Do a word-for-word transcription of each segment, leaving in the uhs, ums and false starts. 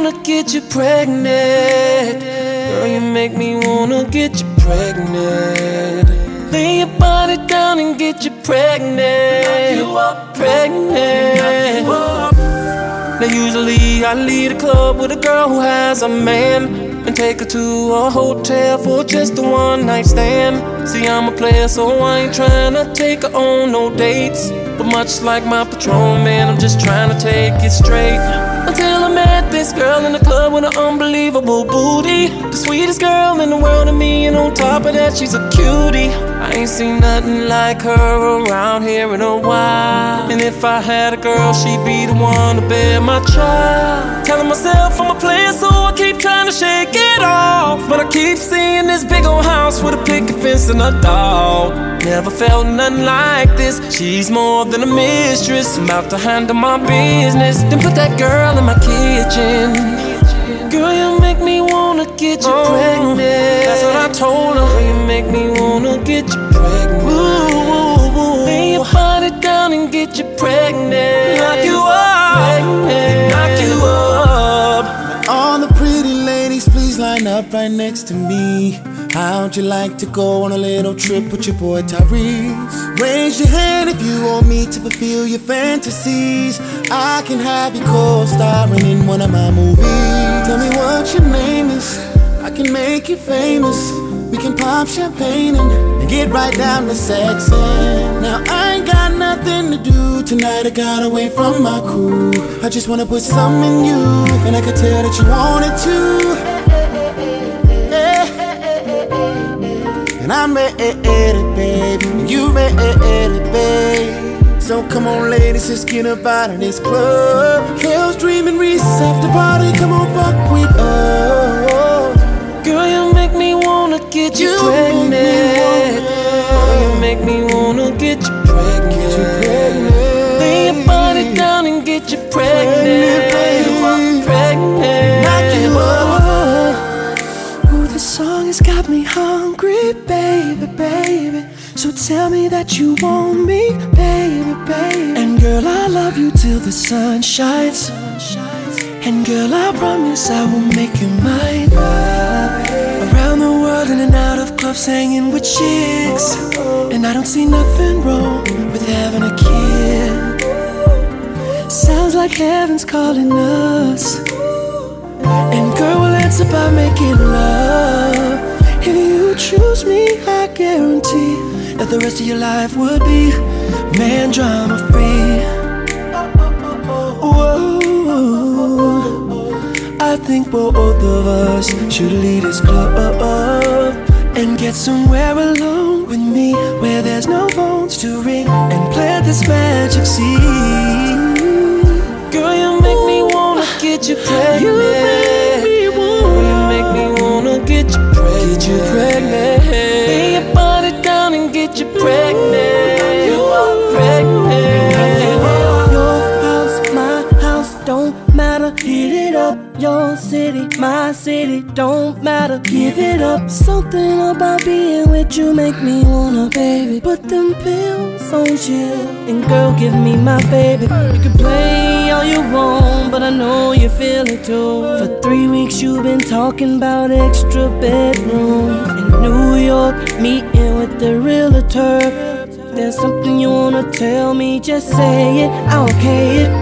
wanna get you pregnant. Girl, you make me wanna get you pregnant. Lay your body down and get you pregnant. Knock you up, pregnant. Knock you up. Now usually I leave the club with a girl who has a man and take her to a hotel for just a one night stand. See, I'm a player, so I ain't tryna take her on no dates. But much like my Patron, man, I'm just trying to take it straight. Until I met this girl in the club with an unbelievable booty. The sweetest girl in the world to me, and on top of that, she's a cutie. I ain't seen nothing like her around here in a while. And if I had a girl, she'd be the one to bear my child. Telling myself I'm a player, so I keep trying to shake it off. But I keep seeing this big old house with a picket fence and a dog. Never felt nothing like this. She's more than a mistress. I'm about to handle my business. Then put that girl in my kitchen. Girl, you make me wanna get you oh, pregnant. That's what I told her. Girl, you make me wanna get you pregnant. Ooh, ooh, ooh. Lay your body down and get you pregnant. Knock you up, pregnant. Knock you up. All the pretty ladies, please line up right next to me. How'd you like to go on a little trip with your boy Tyrese? Raise your hand if you want me to fulfill your fantasies. I can have you co-starring in one of my movies. Tell me what your name is, I can make you famous. We can pop champagne and, and get right down to sexing. Now I ain't got nothing to do tonight, I got away from my crew. I just wanna put some in you, and I can tell that you want it too. And I'm ready, babe, and you ready, babe. So come on, ladies, let's get up out of this club. Hell's dreaming, recess after party, come on, fuck with us. Girl, you make me wanna get you, you pregnant. Girl, you make me wanna get you pregnant. Get you pregnant. Lay your body down and get you pregnant. Pregnant, pregnant. Knock you up. Ooh, this song has got me hungry, baby, baby. So tell me that you want me, baby, baby. And girl, I love you till the sun shines. And girl, I promise I will make you mine. Around the world, in and out of clubs, hanging with chicks. And I don't see nothing wrong with having a kid. Sounds like heaven's calling us. And girl, we'll answer by making love. If you choose me, I guarantee that the rest of your life would be man drama free. Whoa, I think both of us should leave this club and get somewhere alone with me, where there's no phones to ring, and plant this magic seed. Girl, you make me wanna get you pregnant. You make me wanna, you make me wanna get you pregnant. Get you pregnant. Lay your body down and get you pregnant. You are pregnant. Your house, my house, don't matter. Hit it up. Your city, my city, don't matter. Give it up. Something about being with you make me wanna, baby. Put them pills on chill, and girl, give me my baby. You can play all you want, but I know you feel it too. For three weeks you've been talking about extra bedrooms in New York, meeting with the realtor. There's something you wanna tell me, just say it, I'll okay it.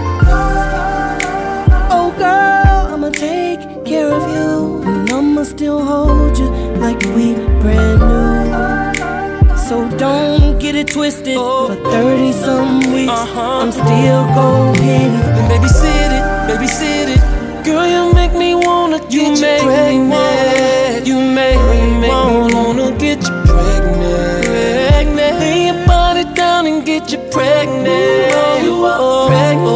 Oh girl, I'ma take care of you, and I'ma still hold you like we brand new. So don't get it twisted. Oh, for thirty some weeks, uh-huh. I'm still gon' hit it. And babysit it, babysit it. Girl, you make me wanna get you, you pregnant. You make me wanna get you pregnant. Pregnant. Lay your body down and get you pregnant. Oh, you are pregnant.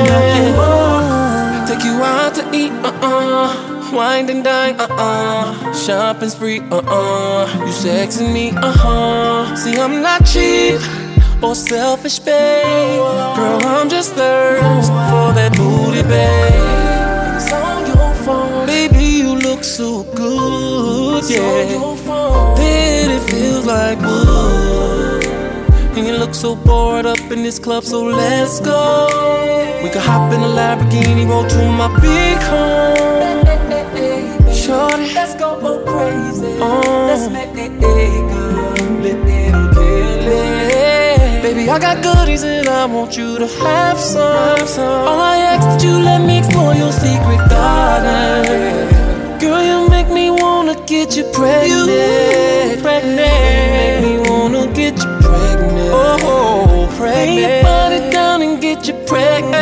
Oh, take you out to eat, uh-uh. Wine and dine, uh-uh. Shopping spree, uh-uh. You sexing me, uh-huh. See, I'm not cheap or selfish, babe. Girl, I'm just thirsty for that booty, babe. It's on your phone. Baby, you look so good, yeah. Then it feels like wood. And you look so bored up in this club, so let's go. We could hop in a Lamborghini, roll to my big home. Shorty, let's go crazy. Oh. Let's make it a good little killing. Baby, I got goodies and I want you to have some. All I ask that you let me explore your secret garden. Girl, you make me wanna get you pregnant. You pregnant. Make me wanna get you pregnant. Oh, pregnant. Lay your body down and get you pregnant.